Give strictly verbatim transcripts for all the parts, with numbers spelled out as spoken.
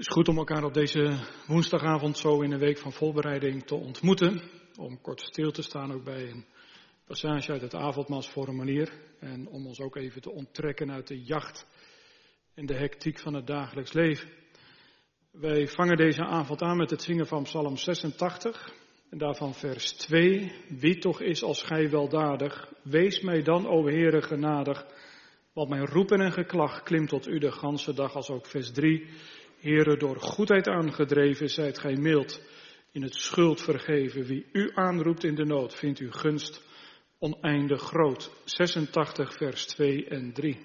Het is goed om elkaar op deze woensdagavond zo in een week van voorbereiding te ontmoeten. Om kort stil te staan ook bij een passage uit het avondmaalsformulier. En om ons ook even te onttrekken uit de jacht en de hectiek van het dagelijks leven. Wij vangen deze avond aan met het zingen van Psalm zesentachtig. En daarvan vers twee. Wie toch is als gij weldadig, wees mij dan, o Heere, genadig. Want mijn roepen en geklag klimt tot u de ganse dag, als ook vers drie. Heere, door goedheid aangedreven, zijt gij mild, in het schuld vergeven. Wie u aanroept in de nood, vindt uw gunst oneindig groot. zesentachtig vers twee en drie.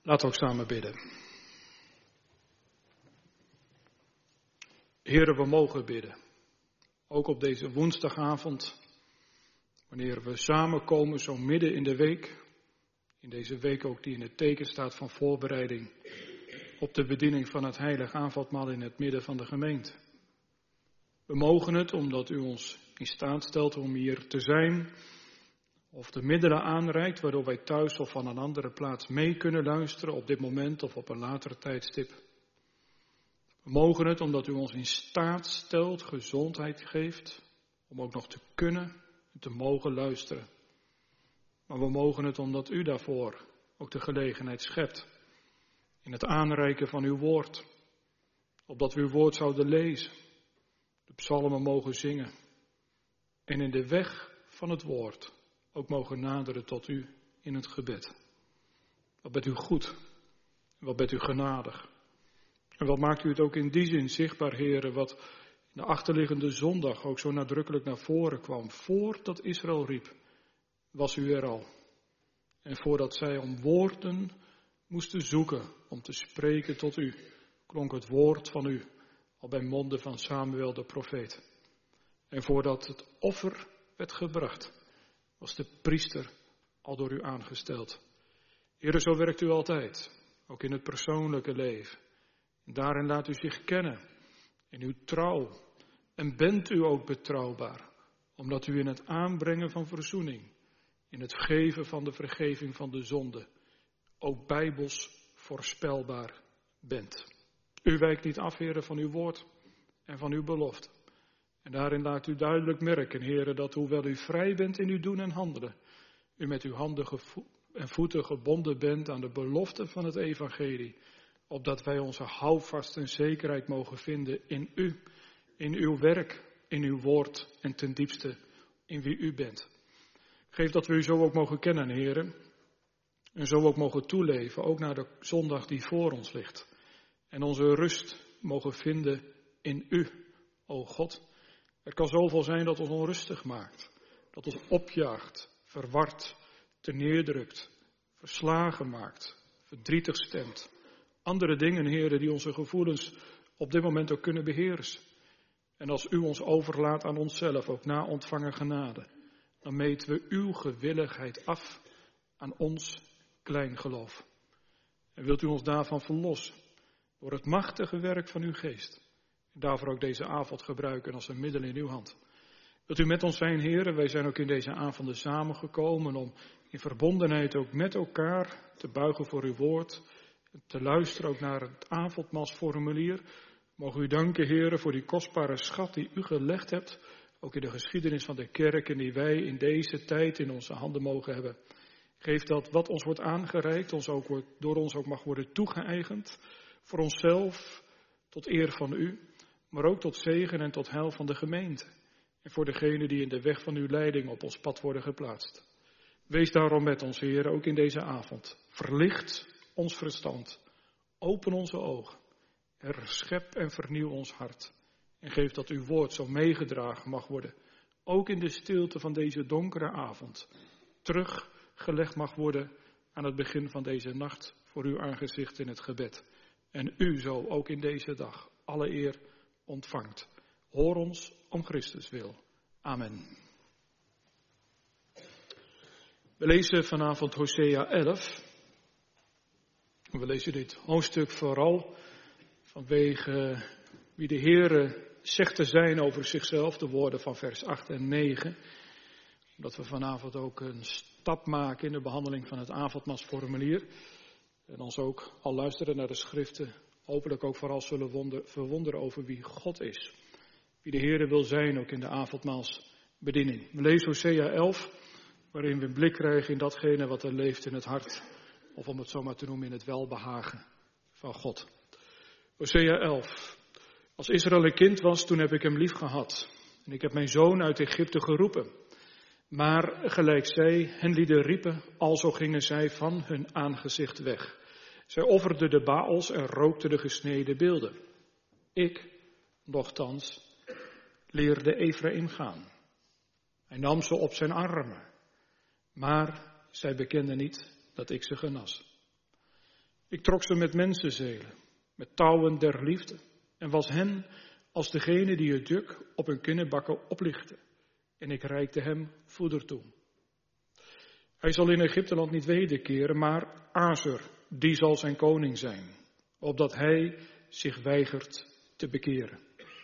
Laten we ook samen bidden. Heren, we mogen bidden. Ook op deze woensdagavond, wanneer we samenkomen zo midden in de week. In deze week ook die in het teken staat van voorbereiding op de bediening van het heilig avondmaal in het midden van de gemeente. We mogen het omdat u ons in staat stelt om hier te zijn, of de middelen aanreikt waardoor wij thuis of van een andere plaats mee kunnen luisteren op dit moment of op een later tijdstip. We mogen het omdat u ons in staat stelt, gezondheid geeft, om ook nog te kunnen en te mogen luisteren. Maar we mogen het omdat u daarvoor ook de gelegenheid schept in het aanreiken van uw woord. Opdat we uw woord zouden lezen, de psalmen mogen zingen en in de weg van het woord ook mogen naderen tot u in het gebed. Wat bent u goed en wat bent u genadig. En wat maakt u het ook in die zin zichtbaar, heren, wat in de achterliggende zondag ook zo nadrukkelijk naar voren kwam. Voordat Israël riep, was u er al. En voordat zij om woorden moesten zoeken om te spreken tot u, klonk het woord van u al bij monden van Samuel de profeet. En voordat het offer werd gebracht, was de priester al door u aangesteld. Heere, zo werkt u altijd, ook in het persoonlijke leven. En daarin laat u zich kennen in uw trouw. En bent u ook betrouwbaar, omdat u in het aanbrengen van verzoening, in het geven van de vergeving van de zonde, ook bijbels voorspelbaar bent. U wijkt niet af, Heere, van uw woord en van uw belofte. En daarin laat u duidelijk merken, Heere, dat hoewel u vrij bent in uw doen en handelen, u met uw handen en voeten gebonden bent aan de belofte van het evangelie, opdat wij onze houvast en zekerheid mogen vinden in u, in uw werk, in uw woord en ten diepste in wie u bent. Geef dat we u zo ook mogen kennen, Heere, en zo ook mogen toeleven, ook naar de zondag die voor ons ligt. En onze rust mogen vinden in u, o God. Er kan zoveel zijn dat ons onrustig maakt, dat ons opjaagt, verward, terneerdrukt, verslagen maakt, verdrietig stemt. Andere dingen, Heere, die onze gevoelens op dit moment ook kunnen beheersen. En als u ons overlaat aan onszelf, ook na ontvangen genade, dan meten we uw gewilligheid af aan ons klein geloof. En wilt u ons daarvan verlossen, door het machtige werk van uw geest. En daarvoor ook deze avond gebruiken als een middel in uw hand. Wilt u met ons zijn, Heere, wij zijn ook in deze avonden samengekomen om in verbondenheid ook met elkaar te buigen voor uw woord. Te luisteren ook naar het avondmaalsformulier. Mogen u danken, Heere, voor die kostbare schat die u gelegd hebt. Ook in de geschiedenis van de kerk en die wij in deze tijd in onze handen mogen hebben. Geef dat wat ons wordt aangereikt, ons ook wordt, door ons ook mag worden toegeëigend. Voor onszelf, tot eer van u, maar ook tot zegen en tot heil van de gemeente. En voor degenen die in de weg van uw leiding op ons pad worden geplaatst. Wees daarom met ons, Heere, ook in deze avond. Verlicht ons verstand. Open onze ogen. Herschep en vernieuw ons hart. En geef dat uw woord zo meegedragen mag worden. Ook in de stilte van deze donkere avond. Teruggelegd mag worden aan het begin van deze nacht voor uw aangezicht in het gebed. En u zo ook in deze dag alle eer ontvangt. Hoor ons om Christus wil. Amen. We lezen vanavond Hosea elf. We lezen dit hoofdstuk vooral vanwege wie de Heere zegt te zijn over zichzelf, de woorden van vers acht en negen. Omdat we vanavond ook een stap maken in de behandeling van het avondmaalsformulier. En ons ook al luisteren naar de schriften, hopelijk ook vooral zullen wonder, verwonderen over wie God is. Wie de Heere wil zijn ook in de avondmaalsbediening. We lezen Hosea elf, waarin we een blik krijgen in datgene wat er leeft in het hart. Of om het zo maar te noemen in het welbehagen van God. Hosea elf. Als Israël een kind was, toen heb ik hem lief gehad. En ik heb mijn zoon uit Egypte geroepen. Maar gelijk zij hen lieden riepen, alzo gingen zij van hun aangezicht weg. Zij offerden de Baals en rookten de gesneden beelden. Ik, nochtans, leerde Ephraim gaan. Hij nam ze op zijn armen. Maar zij bekenden niet dat ik ze genas. Ik trok ze met mensenzelen, met touwen der liefde, en was hen als degene die het juk op hun kinderbakken oplichtte. En ik reikte hem voeder toe. Hij zal in Egypteland niet wederkeren, maar Azer, die zal zijn koning zijn, opdat hij zich weigert te bekeren.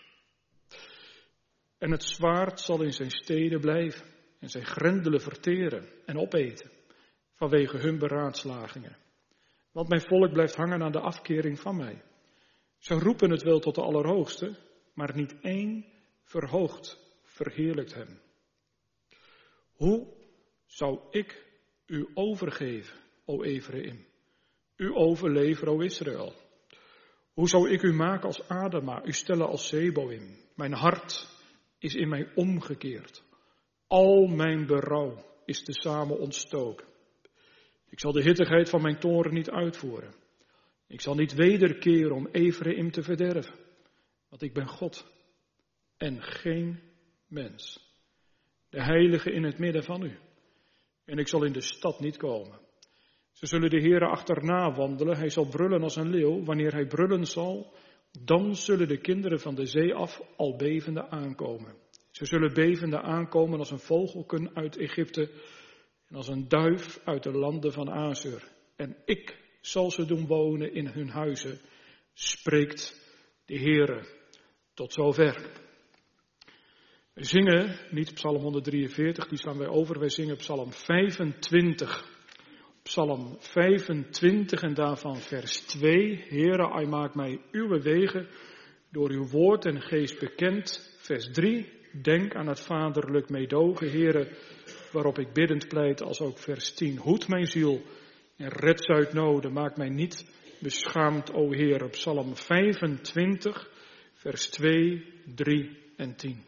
En het zwaard zal in zijn steden blijven en zijn grendelen verteren en opeten, vanwege hun beraadslagingen. Want mijn volk blijft hangen aan de afkering van mij. Ze roepen het wel tot de Allerhoogste, maar niet één verhoogt, verheerlijkt hem. Hoe zou ik u overgeven, o Ephraim, u overleveren, o Israël? Hoe zou ik u maken als Adama, u stellen als Zeboim? Mijn hart is in mij omgekeerd. Al mijn berouw is tezamen ontstoken. Ik zal de hittigheid van mijn toorn niet uitvoeren. Ik zal niet wederkeren om Ephraim te verderven. Want ik ben God en geen mens. De heilige in het midden van u. En ik zal in de stad niet komen. Ze zullen de Heere achterna wandelen. Hij zal brullen als een leeuw. Wanneer hij brullen zal, dan zullen de kinderen van de zee af al bevende aankomen. Ze zullen bevende aankomen als een vogelken uit Egypte en als een duif uit de landen van Azer. En ik zal ze doen wonen in hun huizen, spreekt de Heere. Tot zover. We zingen niet Psalm honderddrieënveertig, die slaan wij over. Wij zingen Psalm vijfentwintig. Psalm vijfentwintig en daarvan vers twee. Heere, hij maakt mij uw wegen door uw woord en geest bekend. Vers drie. Denk aan het vaderlijk meedogen, Heere, waarop ik biddend pleit, als ook vers tien. Hoed mijn ziel en red ze uit noden. Maak mij niet beschaamd, o Heere. Psalm vijfentwintig, vers twee, drie en tien.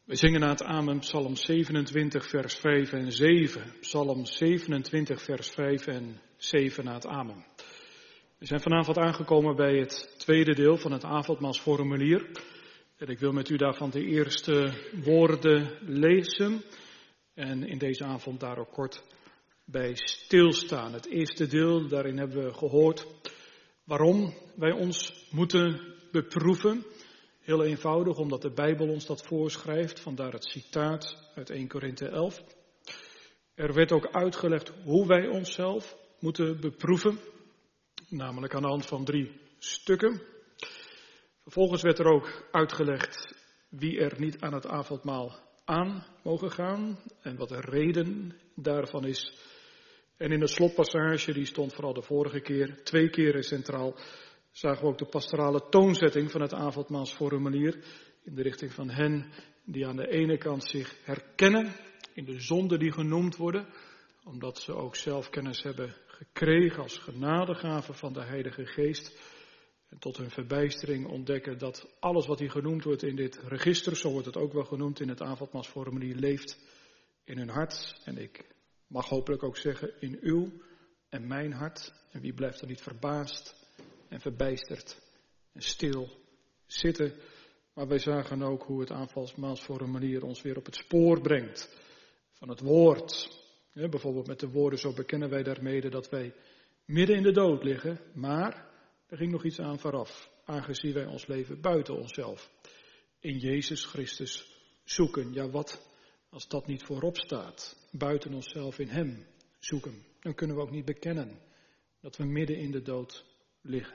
We zingen na het Amen Psalm zevenentwintig vers vijf en zeven. Psalm zevenentwintig vers vijf en zeven na het Amen. We zijn vanavond aangekomen bij het tweede deel van het avondmaalsformulier. En ik wil met u daarvan de eerste woorden lezen. En in deze avond daar ook kort bij stilstaan. Het eerste deel, daarin hebben we gehoord waarom wij ons moeten beproeven. Heel eenvoudig, omdat de Bijbel ons dat voorschrijft, vandaar het citaat uit eerste Korinthe elf. Er werd ook uitgelegd hoe wij onszelf moeten beproeven, namelijk aan de hand van drie stukken. Vervolgens werd er ook uitgelegd wie er niet aan het avondmaal aan mogen gaan en wat de reden daarvan is. En in de slotpassage, die stond vooral de vorige keer, twee keren centraal, zagen we ook de pastorale toonzetting van het avondmaalsformulier in de richting van hen die aan de ene kant zich herkennen in de zonden die genoemd worden, omdat ze ook zelf kennis hebben gekregen als genadegave van de Heilige Geest. En tot hun verbijstering ontdekken dat alles wat hier genoemd wordt in dit register, zo wordt het ook wel genoemd in het avondmaalsformulier, leeft in hun hart. En ik mag hopelijk ook zeggen in uw en mijn hart. En wie blijft er niet verbaasd en verbijsterd en stil zitten. Maar wij zagen ook hoe het avondmaalsformulier ons weer op het spoor brengt van het woord. Ja, bijvoorbeeld met de woorden, zo bekennen wij daarmee dat wij midden in de dood liggen. Maar er ging nog iets aan vooraf, aangezien wij ons leven buiten onszelf in Jezus Christus zoeken. Ja, wat als dat niet voorop staat, buiten onszelf in Hem zoeken. Dan kunnen we ook niet bekennen dat we midden in de dood liggen.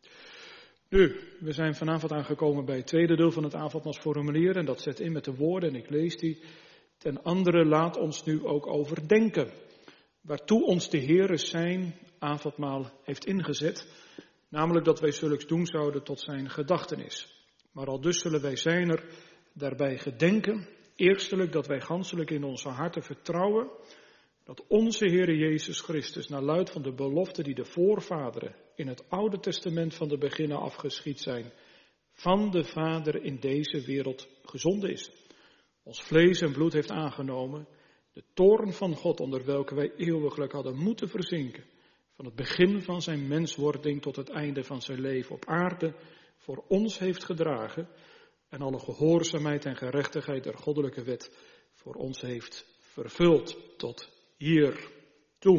Nu, we zijn vanavond aangekomen bij het tweede deel van het avondmaalsformulier en dat zet in met de woorden en ik lees die. Ten andere laat ons nu ook overdenken, waartoe ons de Heere zijn avondmaal heeft ingezet, namelijk dat wij zulks doen zouden tot zijn gedachtenis. Maar al dus zullen wij zijn er daarbij gedenken, eerstelijk dat wij ganselijk in onze harten vertrouwen, dat onze Heere Jezus Christus, naar luid van de belofte die de voorvaderen in het Oude Testament van de beginnen afgeschied zijn, van de Vader in deze wereld gezonden is. Ons vlees en bloed heeft aangenomen, de toorn van God onder welke wij eeuwiglijk hadden moeten verzinken, van het begin van zijn menswording tot het einde van zijn leven op aarde, voor ons heeft gedragen en alle gehoorzaamheid en gerechtigheid der goddelijke wet voor ons heeft vervuld tot hier toe.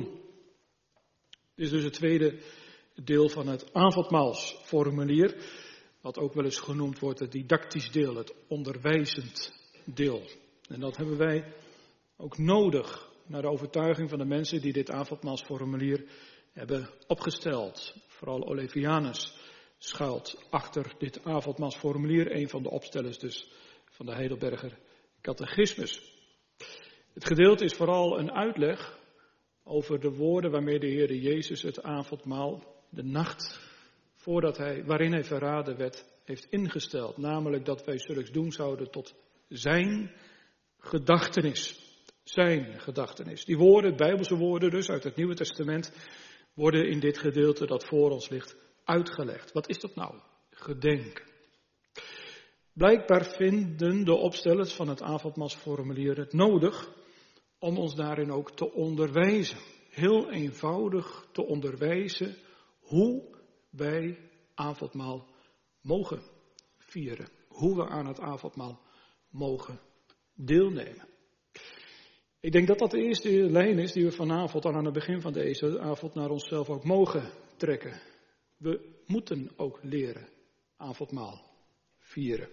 Dit is dus het tweede deel van het avondmaalsformulier, wat ook wel eens genoemd wordt het didactisch deel, het onderwijzend deel. En dat hebben wij ook nodig, naar de overtuiging van de mensen die dit avondmaalsformulier hebben opgesteld. Vooral Olevianus schuilt achter dit avondmaalsformulier, een van de opstellers dus van de Heidelberger Catechismus. Het gedeelte is vooral een uitleg over de woorden waarmee de Heer Jezus het avondmaal, de nacht voordat hij, waarin hij verraden werd, heeft ingesteld. Namelijk dat wij zulks doen zouden tot zijn gedachtenis. Zijn gedachtenis. Die woorden, Bijbelse woorden dus uit het Nieuwe Testament, worden in dit gedeelte dat voor ons ligt uitgelegd. Wat is dat nou? Gedenken. Blijkbaar vinden de opstellers van het avondmaalsformulier het nodig om ons daarin ook te onderwijzen. Heel eenvoudig te onderwijzen hoe wij avondmaal mogen vieren. Hoe we aan het avondmaal mogen deelnemen. Ik denk dat dat de eerste lijn is die we vanavond al aan het begin van deze avond naar onszelf ook mogen trekken. We moeten ook leren avondmaal vieren.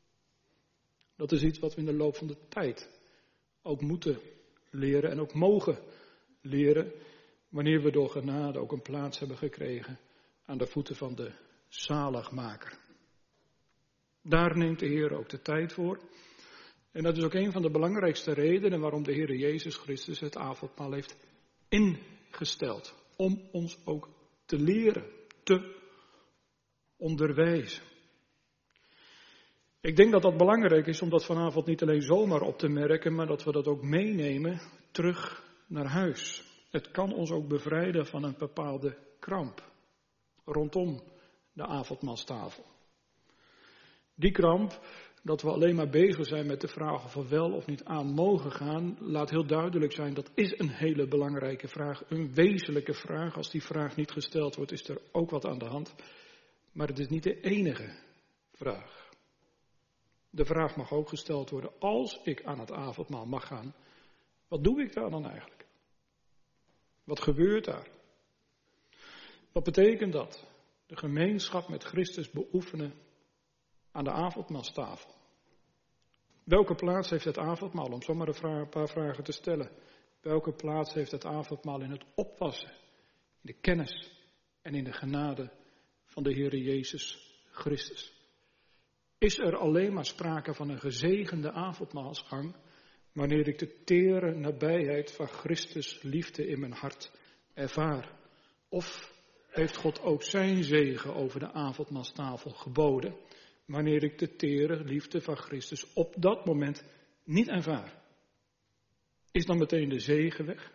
Dat is iets wat we in de loop van de tijd ook moeten leren en ook mogen leren, wanneer we door genade ook een plaats hebben gekregen aan de voeten van de zaligmaker. Daar neemt de Heer ook de tijd voor. En dat is ook een van de belangrijkste redenen waarom de Heer Jezus Christus het avondmaal heeft ingesteld. Om ons ook te leren, te onderwijzen. Ik denk dat dat belangrijk is om dat vanavond niet alleen zomaar op te merken, maar dat we dat ook meenemen terug naar huis. Het kan ons ook bevrijden van een bepaalde kramp rondom de avondmaalstafel. Die kramp Dat we alleen maar bezig zijn met de vraag of we wel of niet aan mogen gaan, laat heel duidelijk zijn, dat is een hele belangrijke vraag. Een wezenlijke vraag. Als die vraag niet gesteld wordt, is er ook wat aan de hand. Maar het is niet de enige vraag. De vraag mag ook gesteld worden, als ik aan het avondmaal mag gaan, wat doe ik daar dan eigenlijk? Wat gebeurt daar? Wat betekent dat? De gemeenschap met Christus beoefenen aan de avondmaalstafel. Welke plaats heeft het avondmaal? Om zomaar een, vraag, een paar vragen te stellen. Welke plaats heeft het avondmaal in het oppassen, in de kennis en in de genade van de Heere Jezus Christus? Is er alleen maar sprake van een gezegende avondmaalsgang wanneer ik de tere nabijheid van Christus liefde in mijn hart ervaar? Of heeft God ook zijn zegen over de avondmaalstafel geboden wanneer ik de tere liefde van Christus op dat moment niet ervaar? Is dan meteen de zegen weg?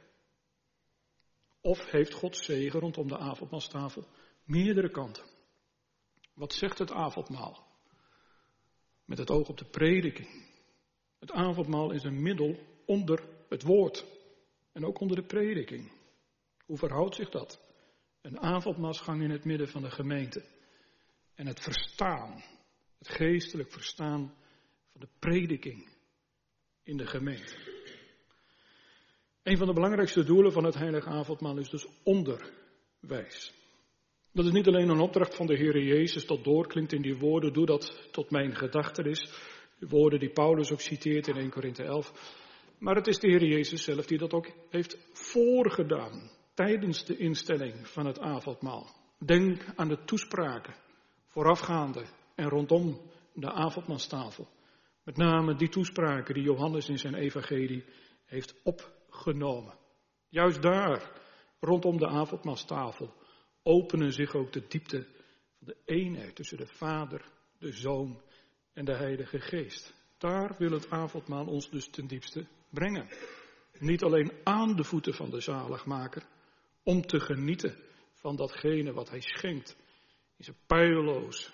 Of heeft Gods zegen rondom de avondmaalstafel meerdere kanten? Wat zegt het avondmaal? Met het oog op de prediking. Het avondmaal is een middel onder het woord en ook onder de prediking. Hoe verhoudt zich dat? Een avondmaalsgang in het midden van de gemeente. En het verstaan, het geestelijk verstaan van de prediking in de gemeente. Een van de belangrijkste doelen van het heilige avondmaal is dus onderwijs. Dat is niet alleen een opdracht van de Heere Jezus dat doorklinkt in die woorden, doe dat tot mijn gedachtenis. De woorden die Paulus ook citeert in Eerste Korinthe elf. Maar het is de Heere Jezus zelf die dat ook heeft voorgedaan tijdens de instelling van het avondmaal. Denk aan de toespraken voorafgaande en rondom de avondmaalstafel. Met name die toespraken die Johannes in zijn evangelie heeft opgenomen. Juist daar, rondom de avondmaalstafel, openen zich ook de diepte van de eenheid tussen de Vader, de Zoon en de Heilige Geest. Daar wil het avondmaal ons dus ten diepste brengen. Niet alleen aan de voeten van de zaligmaker, om te genieten van datgene wat hij schenkt. In zijn peilloos,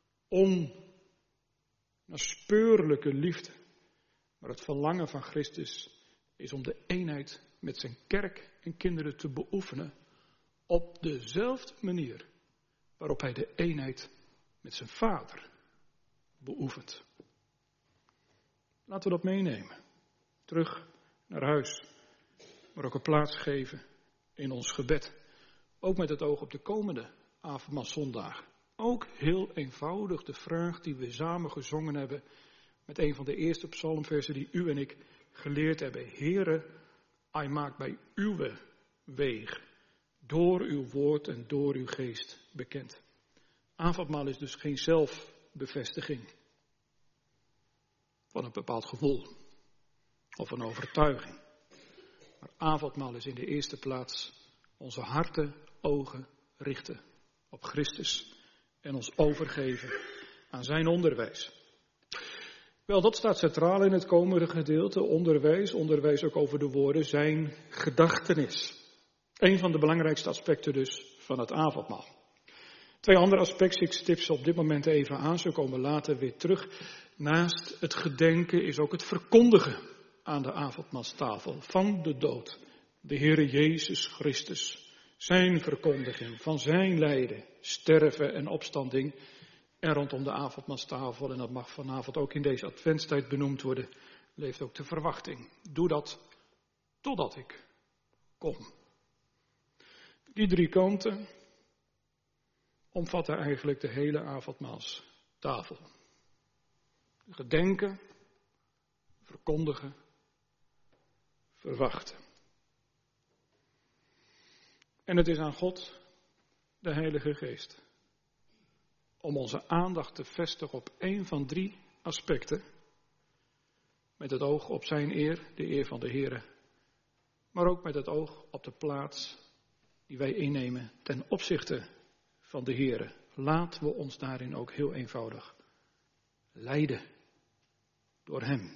onnaspeurlijke liefde. Maar het verlangen van Christus is om de eenheid met zijn kerk en kinderen te beoefenen op dezelfde manier waarop hij de eenheid met zijn Vader beoefent. Laten we dat meenemen. Terug naar huis. Maar ook een plaats geven in ons gebed. Ook met het oog op de komende avondmaalszondag. Ook heel eenvoudig de vraag die we samen gezongen hebben met een van de eerste psalmversen die u en ik geleerd hebben. Heere, hij maakt bij uw weeg door uw woord en door uw geest bekend. Avondmaal is dus geen zelfbevestiging van een bepaald gevoel of een overtuiging. Maar avondmaal is in de eerste plaats onze harten, ogen richten op Christus en ons overgeven aan zijn onderwijs. Wel, dat staat centraal in het komende gedeelte, onderwijs, onderwijs ook over de woorden, zijn gedachtenis. Een van de belangrijkste aspecten dus van het avondmaal. Twee andere aspecten, ik stip ze op dit moment even aan, ze komen later weer terug. Naast het gedenken is ook het verkondigen aan de avondmaalstafel van de dood. De Heere Jezus Christus, zijn verkondiging van zijn lijden, sterven en opstanding. En rondom de avondmaalstafel, en dat mag vanavond ook in deze adventstijd benoemd worden, leeft ook de verwachting. Doe dat totdat ik kom. Die drie kanten omvatten eigenlijk de hele avondmaalstafel. Gedenken, verkondigen, verwachten. En het is aan God, de Heilige Geest, om onze aandacht te vestigen op één van drie aspecten. Met het oog op zijn eer, de eer van de Heere. Maar ook met het oog op de plaats die wij innemen ten opzichte van de Heere. Laten we ons daarin ook heel eenvoudig leiden door hem.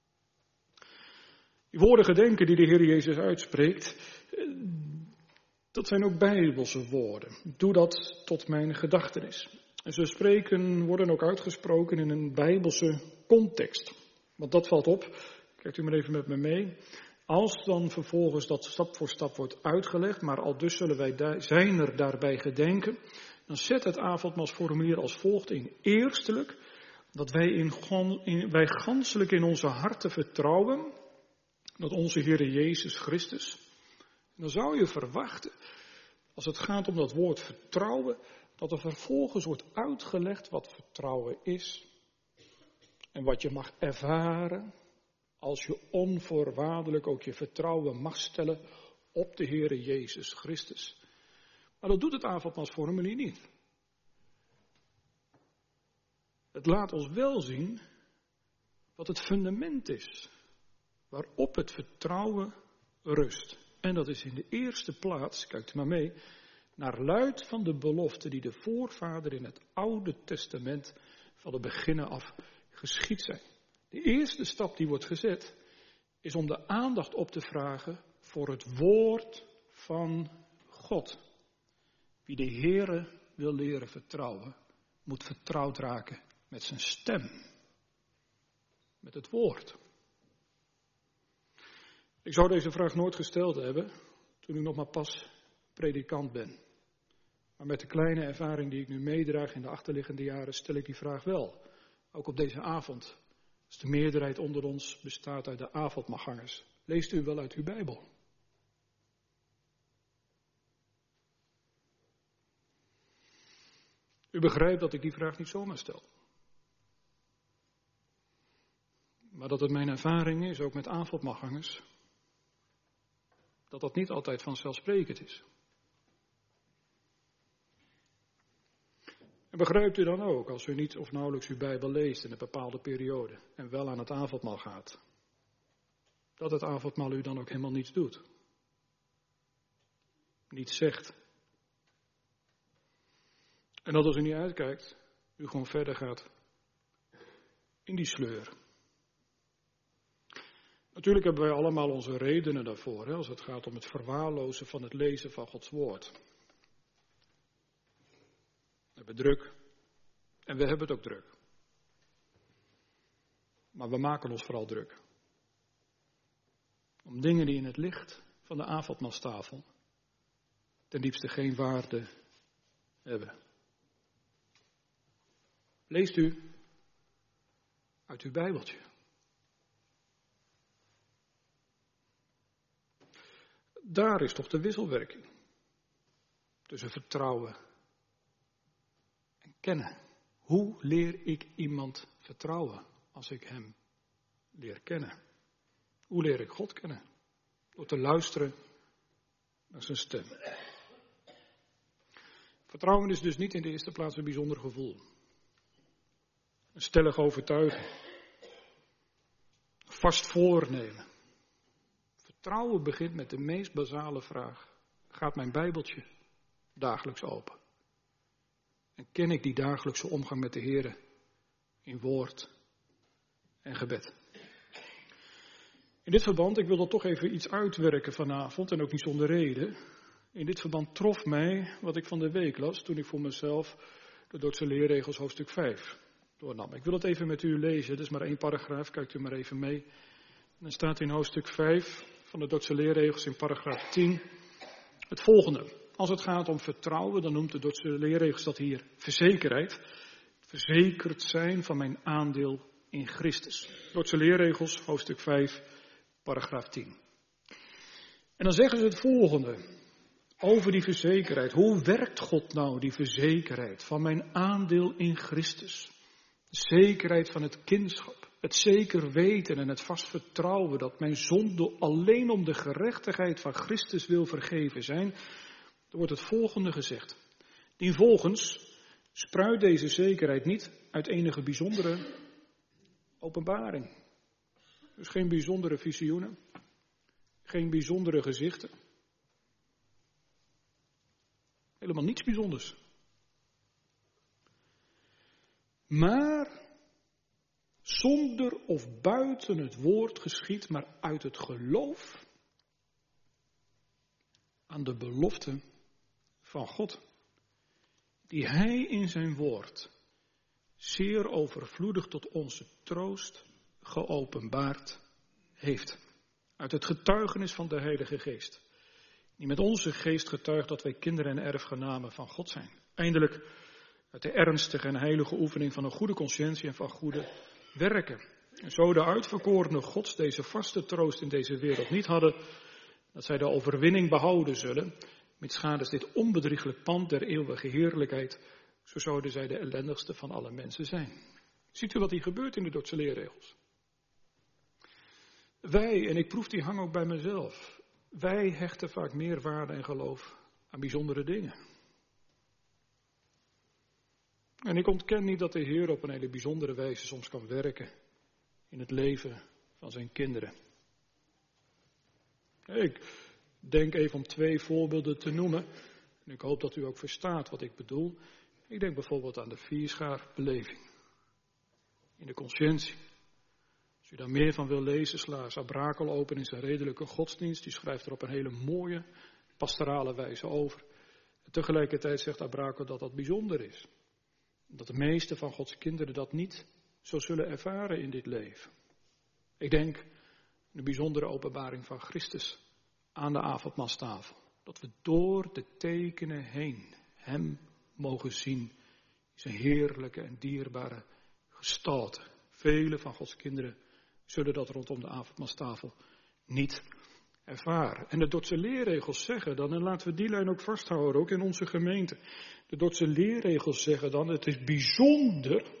Die woorden gedenken die de Heer Jezus uitspreekt, dat zijn ook Bijbelse woorden. Doe dat tot mijn gedachtenis. En ze spreken, worden ook uitgesproken in een Bijbelse context. Want dat valt op, kijkt u maar even met me mee. Als dan vervolgens dat stap voor stap wordt uitgelegd, maar al dus zullen wij da- zijn er daarbij gedenken, dan zet het avondmaalsformulier als volgt in. Eerstelijk, dat wij, in, in, wij ganselijk in onze harten vertrouwen, dat onze Heere Jezus Christus, en dan zou je verwachten, als het gaat om dat woord vertrouwen, dat er vervolgens wordt uitgelegd wat vertrouwen is en wat je mag ervaren als je onvoorwaardelijk ook je vertrouwen mag stellen op de Heere Jezus Christus. Maar dat doet het avondmaalsformulier niet. Het laat ons wel zien wat het fundament is waarop het vertrouwen rust. En dat is in de eerste plaats, kijkt u maar mee, naar luid van de belofte die de voorvader in het Oude Testament van het begin af geschied zijn. De eerste stap die wordt gezet is om de aandacht op te vragen voor het woord van God. Wie de Heere wil leren vertrouwen, moet vertrouwd raken met zijn stem, met het woord. Ik zou deze vraag nooit gesteld hebben toen ik nog maar pas predikant ben. Maar met de kleine ervaring die ik nu meedraag in de achterliggende jaren stel ik die vraag wel. Ook op deze avond. Als de meerderheid onder ons bestaat uit de avondmaalgangers. Leest u wel uit uw Bijbel? U begrijpt dat ik die vraag niet zomaar stel. Maar dat het mijn ervaring is, ook met avondmaalgangers, dat dat niet altijd vanzelfsprekend is. En begrijpt u dan ook, als u niet of nauwelijks uw Bijbel leest in een bepaalde periode en wel aan het avondmaal gaat, dat het avondmaal u dan ook helemaal niets doet? Niets zegt. En dat als u niet uitkijkt, u gewoon verder gaat in die sleur. Natuurlijk hebben wij allemaal onze redenen daarvoor, hè, als het gaat om het verwaarlozen van het lezen van Gods woord. We hebben druk en we hebben het ook druk. Maar we maken ons vooral druk om dingen die in het licht van de avondmaalstafel ten diepste geen waarde hebben. Leest u uit uw Bijbeltje. Daar is toch de wisselwerking tussen vertrouwen en kennen. Hoe leer ik iemand vertrouwen als ik hem leer kennen? Hoe leer ik God kennen? Door te luisteren naar zijn stem. Vertrouwen is dus niet in de eerste plaats een bijzonder gevoel. Een stellige overtuiging. Een vast voornemen. Vertrouwen begint met de meest basale vraag. Gaat mijn Bijbeltje dagelijks open? En ken ik die dagelijkse omgang met de Heere in woord en gebed? In dit verband, ik wil er toch even iets uitwerken vanavond en ook niet zonder reden. In dit verband trof mij wat ik van de week las toen ik voor mezelf de Dordtse leerregels hoofdstuk vijf doornam. Ik wil het even met u lezen, het is maar één paragraaf, kijkt u maar even mee. En dan staat in hoofdstuk vijf van de Dordtse leerregels in paragraaf tien het volgende. Als het gaat om vertrouwen, dan noemt de Dordtse leerregels dat hier verzekerheid. Verzekerd zijn van mijn aandeel in Christus. Dordtse leerregels, hoofdstuk vijf, paragraaf tien. En dan zeggen ze het volgende over die verzekerheid. Hoe werkt God nou, die verzekerheid van mijn aandeel in Christus? De zekerheid van het kindschap. Het zeker weten en het vast vertrouwen dat mijn zonde alleen om de gerechtigheid van Christus wil vergeven zijn. Er wordt het volgende gezegd. Dienvolgens spruit deze zekerheid niet uit enige bijzondere openbaring. Dus geen bijzondere visioenen. Geen bijzondere gezichten. Helemaal niets bijzonders. Maar zonder of buiten het woord geschied, maar uit het geloof aan de belofte van God. die hij in zijn woord zeer overvloedig tot onze troost geopenbaard heeft. Uit het getuigenis van de Heilige Geest, die met onze geest getuigt dat wij kinderen en erfgenamen van God zijn. Eindelijk uit de ernstige en heilige oefening van een goede consciëntie en van goede werken. En zo de uitverkorene Gods deze vaste troost in deze wereld niet hadden, dat zij de overwinning behouden zullen, mitsgadens dit onbedrieglijk pand der eeuwige heerlijkheid, zo zouden zij de ellendigste van alle mensen zijn. Ziet u wat hier gebeurt in de Dordtse leerregels? Wij, en ik proef die hang ook bij mezelf, wij hechten vaak meer waarde en geloof aan bijzondere dingen. En ik ontken niet dat de Heer op een hele bijzondere wijze soms kan werken in het leven van zijn kinderen. Ik denk even om twee voorbeelden te noemen. En ik hoop dat u ook verstaat wat ik bedoel. Ik denk bijvoorbeeld aan de vierschaarbeleving. In de consciëntie. Als u daar meer van wil lezen, sla Abrakel open in zijn redelijke godsdienst. Die schrijft er op een hele mooie, pastorale wijze over. En tegelijkertijd zegt Abrakel dat dat bijzonder is. Dat de meeste van Gods kinderen dat niet zo zullen ervaren in dit leven. Ik denk aan de bijzondere openbaring van Christus aan de avondmaalstafel. Dat we door de tekenen heen hem mogen zien in zijn heerlijke en dierbare gestalte. Vele van Gods kinderen zullen dat rondom de avondmaalstafel niet ervaren. En de Dordtse leerregels zeggen dan, en laten we die lijn ook vasthouden, ook in onze gemeente. De Dordtse leerregels zeggen dan, het is bijzonder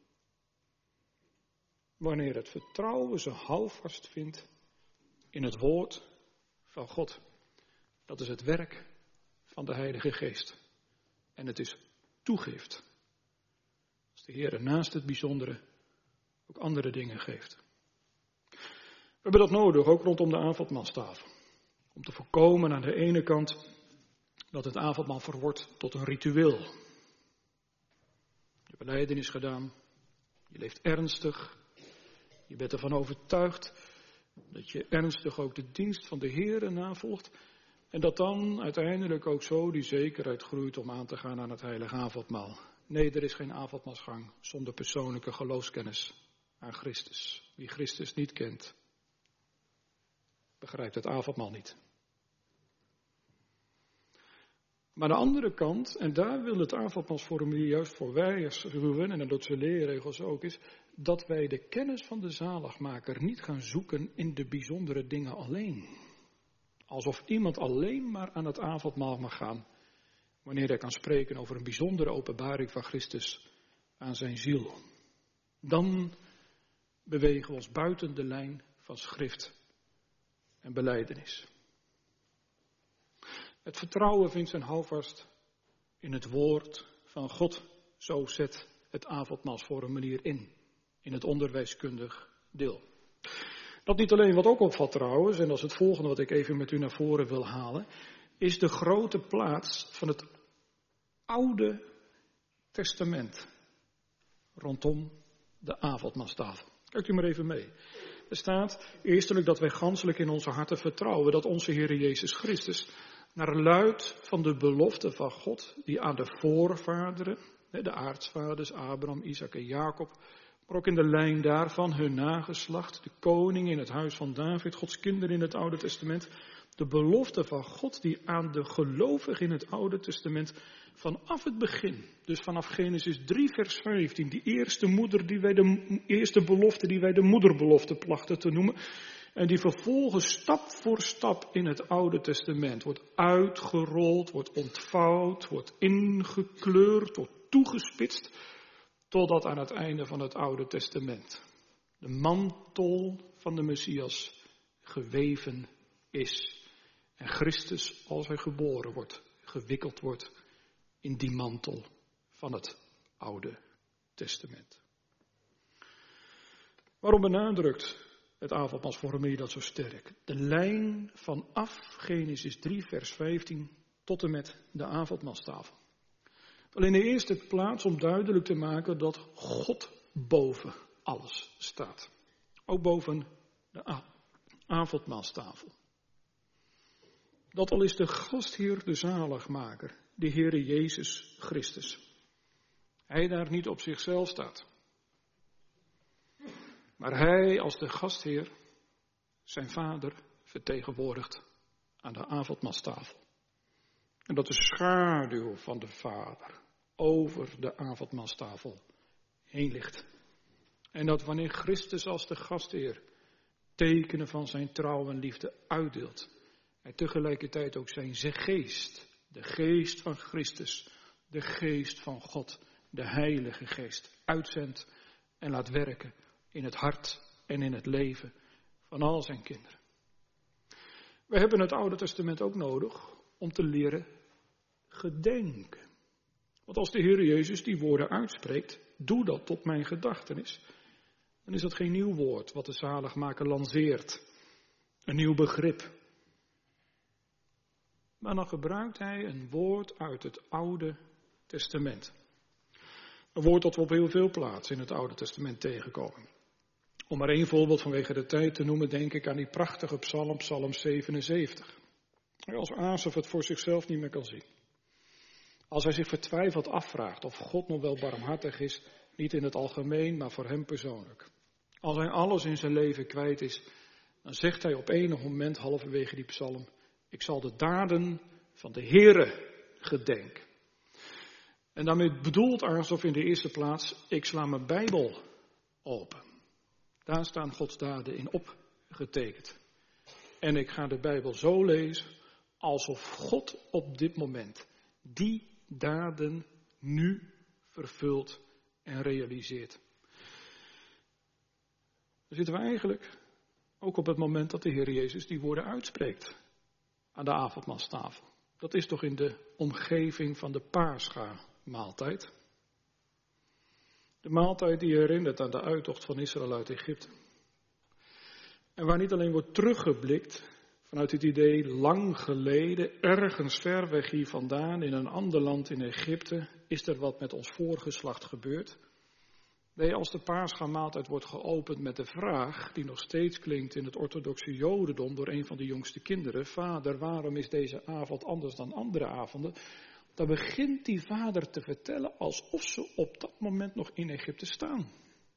wanneer het vertrouwen zijn houvast vindt in het woord van God. Dat is het werk van de Heilige Geest. En het is toegift. Als de Heer naast het bijzondere ook andere dingen geeft. We hebben dat nodig, ook rondom de avondmaalstafel. Om te voorkomen aan de ene kant dat het avondmaal verwordt tot een ritueel. Je belijdenis gedaan, je leeft ernstig, je bent ervan overtuigd dat je ernstig ook de dienst van de Heer navolgt. En dat dan uiteindelijk ook zo die zekerheid groeit om aan te gaan aan het heilige avondmaal. Nee, er is geen avondmaalsgang zonder persoonlijke geloofskennis aan Christus. Wie Christus niet kent, begrijpt het avondmaal niet. Maar aan de andere kant, en daar wil het avondmaalsformulier juist voor wij als Ruwen en de Dordtse leerregels ook is, dat wij de kennis van de zaligmaker niet gaan zoeken in de bijzondere dingen alleen. Alsof iemand alleen maar aan het avondmaal mag gaan, wanneer hij kan spreken over een bijzondere openbaring van Christus aan zijn ziel. Dan bewegen we ons buiten de lijn van schrift en belijdenis. Het vertrouwen vindt zijn houvast in het woord van God. Zo zet het avondmaalsformulier in, in het onderwijskundig deel. Dat niet alleen, wat ook opvalt trouwens, en dat is het volgende wat ik even met u naar voren wil halen, is de grote plaats van het Oude Testament rondom de avondmaalstafel. Kijkt u maar even mee. Er staat eerstelijk dat wij ganselijk in onze harten vertrouwen dat onze Heer Jezus Christus naar luid van de belofte van God die aan de voorvaderen, de aartsvaders Abraham, Isaac en Jacob, maar ook in de lijn daarvan hun nageslacht, de koning in het huis van David, Gods kinderen in het Oude Testament, de belofte van God die aan de gelovigen in het Oude Testament vanaf het begin, dus vanaf Genesis drie vers vijftien, die eerste moeder die wij de eerste belofte die wij de moederbelofte plachten te noemen, en die vervolgens stap voor stap in het Oude Testament wordt uitgerold, wordt ontvouwd, wordt ingekleurd, wordt toegespitst, totdat aan het einde van het Oude Testament de mantel van de Messias geweven is. En Christus, als hij geboren wordt, gewikkeld wordt in die mantel van het Oude Testament. Waarom benadrukt het avondmaalsformulier dat zo sterk? De lijn vanaf Genesis drie vers vijftien tot en met de avondmaalstafel. Wel in de eerste plaats om duidelijk te maken dat God boven alles staat. Ook boven de avondmaalstafel. Dat al is de gastheer de zaligmaker, de Heere Jezus Christus. Hij daar niet op zichzelf staat. Maar hij als de gastheer zijn vader vertegenwoordigt aan de avondmaalstafel. En dat de schaduw van de vader over de avondmaalstafel heen ligt. En dat wanneer Christus als de gastheer tekenen van zijn trouw en liefde uitdeelt, hij tegelijkertijd ook zijn geest, de geest van Christus, de geest van God, de Heilige Geest, uitzendt en laat werken in het hart en in het leven van al zijn kinderen. We hebben het Oude Testament ook nodig om te leren gedenken. Want als de Heer Jezus die woorden uitspreekt, doe dat tot mijn gedachtenis, dan is dat geen nieuw woord wat de zaligmaker lanceert, een nieuw begrip. Maar dan gebruikt hij een woord uit het Oude Testament. Een woord dat we op heel veel plaatsen in het Oude Testament tegenkomen. Om maar één voorbeeld vanwege de tijd te noemen, denk ik aan die prachtige psalm, psalm zevenenzeventig. Als Asaf het voor zichzelf niet meer kan zien. Als hij zich vertwijfeld afvraagt of God nog wel barmhartig is, niet in het algemeen, maar voor hem persoonlijk. Als hij alles in zijn leven kwijt is, dan zegt hij op enig moment halverwege die psalm, ik zal de daden van de Heere gedenken. En daarmee bedoelt Asaf in de eerste plaats, ik sla mijn Bijbel open. Daar staan Gods daden in opgetekend. En ik ga de Bijbel zo lezen, alsof God op dit moment die daden nu vervult en realiseert. Dan zitten we eigenlijk ook op het moment dat de Heer Jezus die woorden uitspreekt aan de avondmaalstafel. Dat is toch in de omgeving van de Pascha-maaltijd. De maaltijd die herinnert aan de uittocht van Israël uit Egypte. En waar niet alleen wordt teruggeblikt vanuit het idee lang geleden, ergens ver weg hier vandaan, in een ander land in Egypte, is er wat met ons voorgeslacht gebeurd. Nee, als de Pascha-maaltijd wordt geopend met de vraag, die nog steeds klinkt in het orthodoxe Jodendom door een van de jongste kinderen, Vader, waarom is deze avond anders dan andere avonden? Dan begint die vader te vertellen alsof ze op dat moment nog in Egypte staan.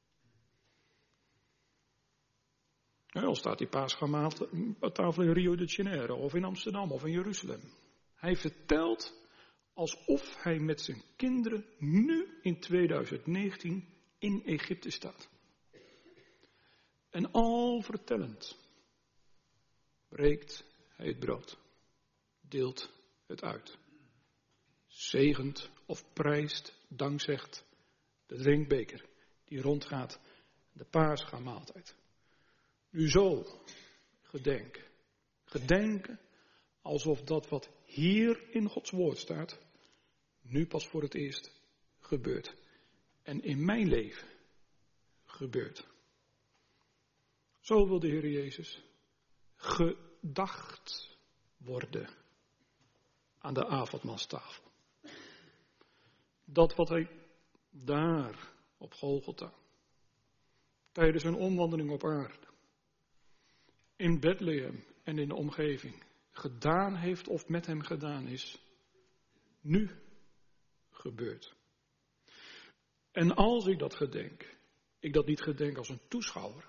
Al staat die Pascha-tafel in Rio de Janeiro of in Amsterdam of in Jeruzalem. Hij vertelt alsof hij met zijn kinderen nu in tweeduizend negentien in Egypte staat. En al vertellend breekt hij het brood, deelt het uit, zegent of prijst, dankzegt de drinkbeker die rondgaat, de Pascha-maaltijd. Nu zo gedenken. Gedenken alsof dat wat hier in Gods woord staat, nu pas voor het eerst gebeurt. En in mijn leven gebeurt. Zo wil de Heer Jezus gedacht worden aan de avondmaalstafel. Dat wat hij daar op Golgotha, tijdens een omwandeling op aarde, in Bethlehem en in de omgeving, gedaan heeft of met hem gedaan is, nu gebeurt. En als ik dat gedenk, ik dat niet gedenk als een toeschouwer,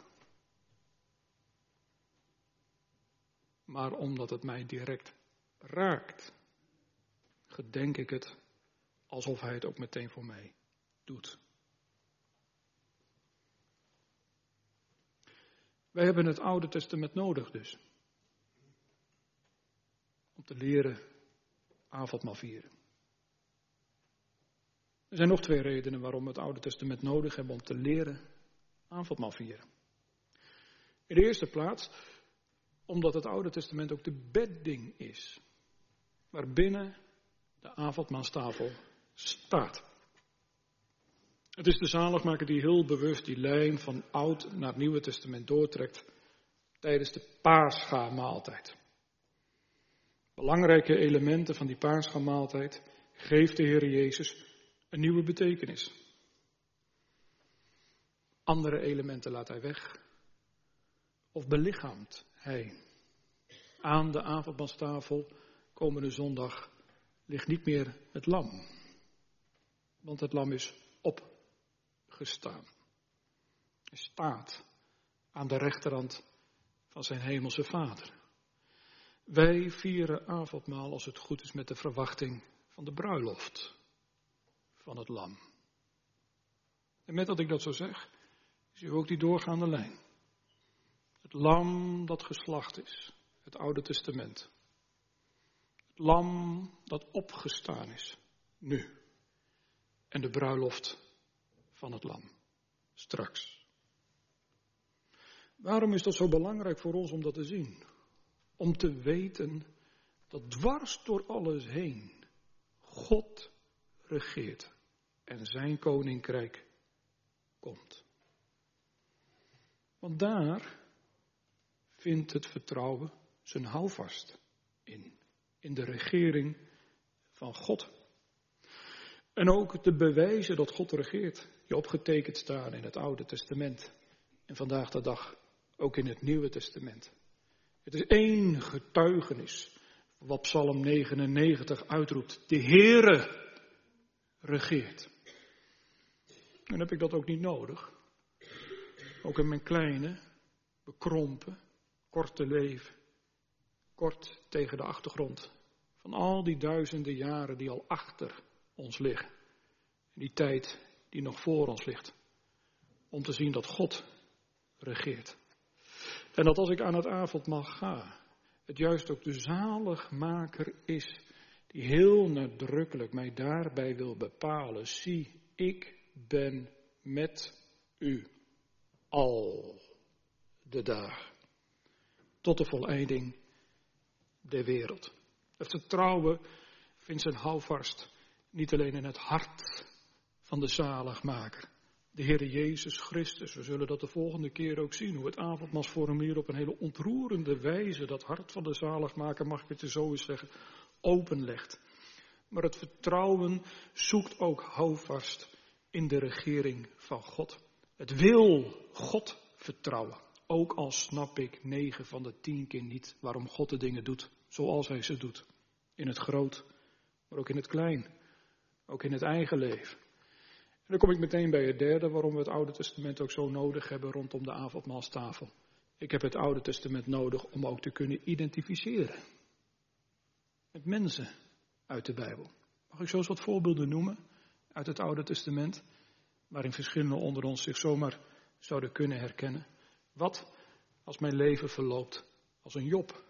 maar omdat het mij direct raakt, gedenk ik het alsof hij het ook meteen voor mij doet. Wij hebben het Oude Testament nodig dus. Om te leren avondmaal vieren. Er zijn nog twee redenen waarom we het Oude Testament nodig hebben om te leren avondmaal vieren. In de eerste plaats omdat het Oude Testament ook de bedding is. Waarbinnen de avondmaalstafel staat. Het is de zaligmaker die heel bewust die lijn van Oud naar het Nieuwe Testament doortrekt tijdens de Pascha-maaltijd. Belangrijke elementen van die Pascha-maaltijd geeft de Heer Jezus een nieuwe betekenis. Andere elementen laat hij weg of belichaamt hij. Aan de avondmaalstafel komende zondag ligt niet meer het lam. Want het lam is opgestaan. Hij staat aan de rechterhand van zijn hemelse Vader. Wij vieren avondmaal als het goed is met de verwachting van de bruiloft van het lam. En met dat ik dat zo zeg, zie u ook die doorgaande lijn. Het lam dat geslacht is, het Oude Testament. Het lam dat opgestaan is, nu. En de bruiloft van het lam, straks. Waarom is dat zo belangrijk voor ons om dat te zien? Om te weten dat dwars door alles heen God regeert en zijn koninkrijk komt. Want daar vindt het vertrouwen zijn houvast in, in de regering van God. En ook de bewijzen dat God regeert, die opgetekend staan in het Oude Testament en vandaag de dag ook in het Nieuwe Testament. Het is één getuigenis wat Psalm negenennegentig uitroept. De Heere regeert. En heb ik dat ook niet nodig. Ook in mijn kleine, bekrompen, korte leven. Kort tegen de achtergrond van al die duizenden jaren die al achter ons liggen. En die tijd die nog voor ons ligt. Om te zien dat God regeert. En dat als ik aan het avondmaal ga, het juist ook de zaligmaker is die heel nadrukkelijk mij daarbij wil bepalen. Zie, ik ben met u al de dagen tot de voleinding der wereld. Het vertrouwen vindt zijn houvast niet alleen in het hart van de zaligmaker, de Heer Jezus Christus. We zullen dat de volgende keer ook zien, hoe het avondmaalsformulier op een hele ontroerende wijze dat hart van de zaligmaker, mag ik het er zo eens zeggen, openlegt. Maar het vertrouwen zoekt ook houvast in de regering van God. Het wil God vertrouwen, ook al snap ik negen van de tien keer niet waarom God de dingen doet zoals hij ze doet. In het groot, maar ook in het klein, ook in het eigen leven. En dan kom ik meteen bij het derde waarom we het Oude Testament ook zo nodig hebben rondom de avondmaalstafel. Ik heb het Oude Testament nodig om ook te kunnen identificeren met mensen uit de Bijbel. Mag ik zo eens wat voorbeelden noemen uit het Oude Testament, waarin verschillende onder ons zich zomaar zouden kunnen herkennen. Wat als mijn leven verloopt als een Job?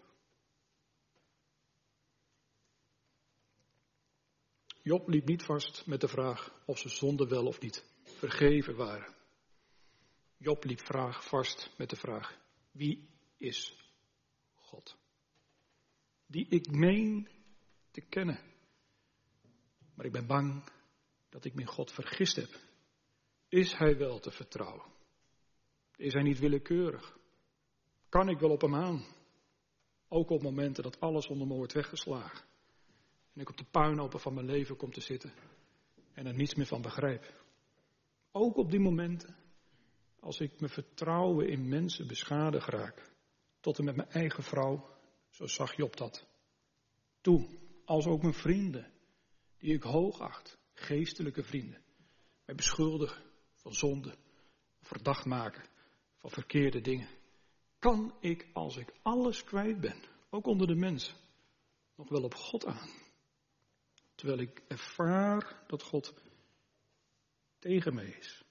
Job liep niet vast met de vraag of zijn zonden wel of niet vergeven waren. Job liep vraag vast met de vraag, wie is God? Die ik meen te kennen. Maar ik ben bang dat ik me in God vergist heb. Is hij wel te vertrouwen? Is hij niet willekeurig? Kan ik wel op hem aan? Ook op momenten dat alles onder me wordt weggeslagen. En ik op de puinhopen van mijn leven kom te zitten. En er niets meer van begrijp. Ook op die momenten. Als ik mijn vertrouwen in mensen beschadigd raak. Tot en met mijn eigen vrouw. Zo zag Job dat. Toe. Als ook mijn vrienden. Die ik hoog acht. Geestelijke vrienden. Mij beschuldigen van zonde. Verdacht maken van verkeerde dingen. Kan ik als ik alles kwijt ben. Ook onder de mensen. Nog wel op God aan. Terwijl ik ervaar dat God tegen mij is.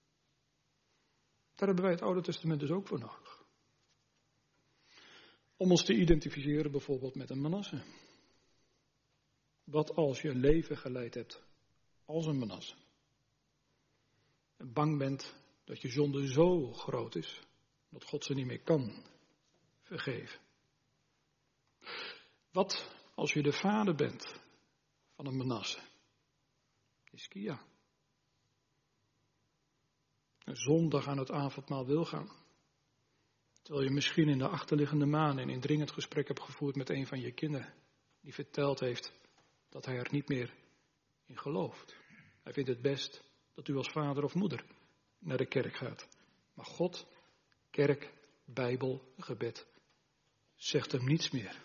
Daar hebben wij het Oude Testament dus ook voor nodig. Om ons te identificeren bijvoorbeeld met een Manasse. Wat als je een leven geleid hebt als een Manasse. En bang bent dat je zonde zo groot is dat God ze niet meer kan vergeven. Wat als je de vader bent van een Manasse? Hiskia. Een zondag aan het avondmaal wil gaan. Terwijl je misschien in de achterliggende maanden een indringend gesprek hebt gevoerd met een van je kinderen. Die verteld heeft dat hij er niet meer in gelooft. Hij vindt het best dat u als vader of moeder naar de kerk gaat. Maar God, kerk, Bijbel, gebed, zegt hem niets meer.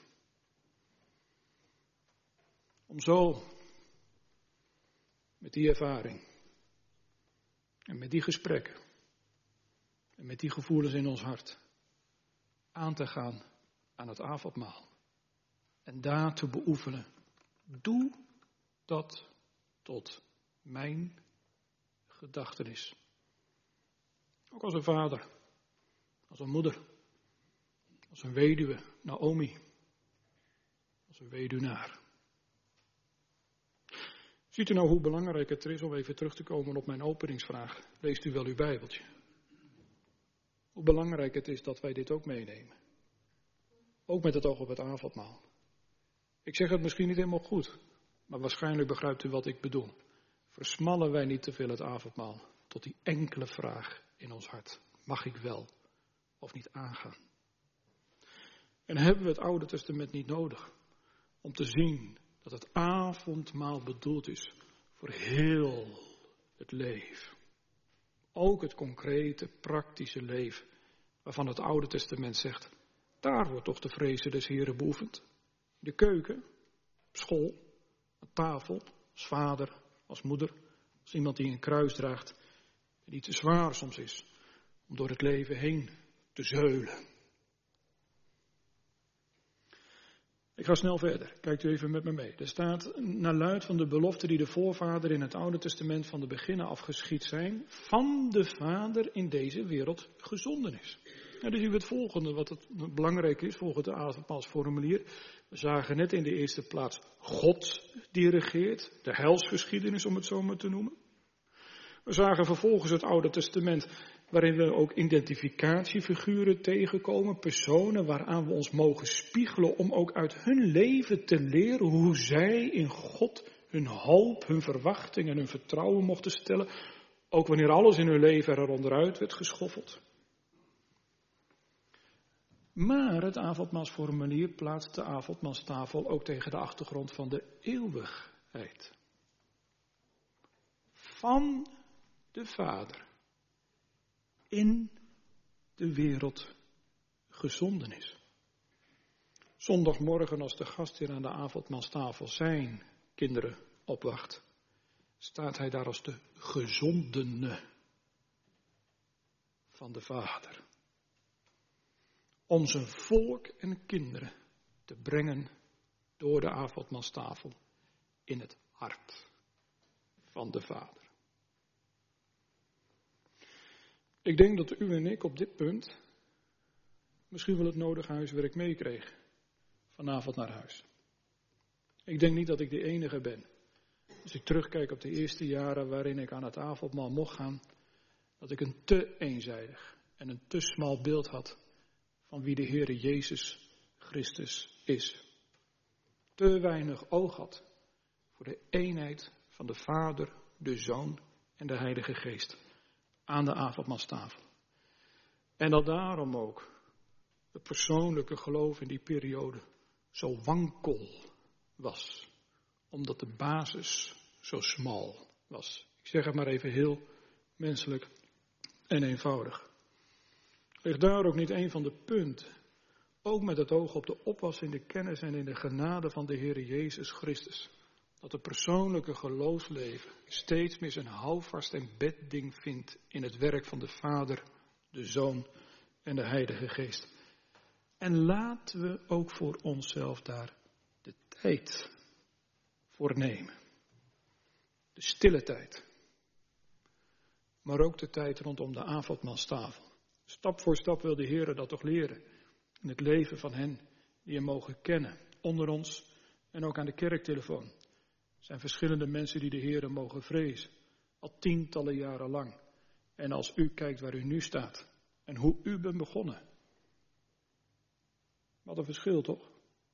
Om zo, met die ervaring, En met die gesprekken en met die gevoelens in ons hart aan te gaan aan het avondmaal. En daar te beoefenen. Doe dat tot mijn gedachtenis. Ook als een vader, als een moeder, als een weduwe, Naomi, als een weduwnaar. Ziet u nou hoe belangrijk het is om even terug te komen op mijn openingsvraag? Leest u wel uw Bijbeltje? Hoe belangrijk het is dat wij dit ook meenemen. Ook met het oog op het avondmaal. Ik zeg het misschien niet helemaal goed, maar waarschijnlijk begrijpt u wat ik bedoel. Versmallen wij niet te veel het avondmaal tot die enkele vraag in ons hart. Mag ik wel of niet aangaan? En hebben we het Oude Testament niet nodig om te zien dat het avondmaal bedoeld is voor heel het leven. Ook het concrete, praktische leven waarvan het Oude Testament zegt, daar wordt toch de vrezen des Heren beoefend. De keuken, op school, aan tafel, als vader, als moeder, als iemand die een kruis draagt en die te zwaar soms is om door het leven heen te zeulen. Ik ga snel verder. Kijkt u even met me mee. Er staat, naar luid van de belofte die de voorvader in het Oude Testament van de beginnen af geschied zijn, van de Vader in deze wereld gezonden is. Nou, dan zien we het volgende, wat het belangrijk is, volgens de avondmaalsformulier. We zagen net in de eerste plaats God die regeert, de heilsgeschiedenis om het zo maar te noemen. We zagen vervolgens het Oude Testament, waarin we ook identificatiefiguren tegenkomen, personen waaraan we ons mogen spiegelen om ook uit hun leven te leren hoe zij in God hun hoop, hun verwachting en hun vertrouwen mochten stellen, ook wanneer alles in hun leven er onderuit werd geschoffeld. Maar het avondmaalsformulier plaatst de avondmaalstafel ook tegen de achtergrond van de eeuwigheid. Van de Vader in de wereld gezonden is. Zondagmorgen als de gastheer aan de avondmaalstafel zijn kinderen opwacht, staat hij daar als de gezondene van de Vader. Om zijn volk en kinderen te brengen door de avondmaalstafel in het hart van de Vader. Ik denk dat u en ik op dit punt misschien wel het nodige huiswerk meekregen vanavond naar huis. Ik denk niet dat ik de enige ben. Als ik terugkijk op de eerste jaren waarin ik aan het avondmaal mocht gaan, dat ik een te eenzijdig en een te smal beeld had van wie de Heere Jezus Christus is. Te weinig oog had voor de eenheid van de Vader, de Zoon en de Heilige Geest aan de avondmaalstafel. En dat daarom ook het persoonlijke geloof in die periode zo wankel was. Omdat de basis zo smal was. Ik zeg het maar even heel menselijk en eenvoudig. Ligt daar ook niet een van de punten, ook met het oog op de opwas in de kennis en in de genade van de Heere Jezus Christus, dat het persoonlijke geloofsleven steeds meer zijn houvast en bedding vindt in het werk van de Vader, de Zoon en de Heilige Geest. En laten we ook voor onszelf daar de tijd voor nemen. De stille tijd. Maar ook de tijd rondom de avondmaalstafel. Stap voor stap wil de Heer dat toch leren. In het leven van hen die hem mogen kennen. Onder ons en ook aan de kerktelefoon. Er zijn verschillende mensen die de Heer mogen vrezen. Al tientallen jaren lang. En als u kijkt waar u nu staat. En hoe u bent begonnen. Wat een verschil toch?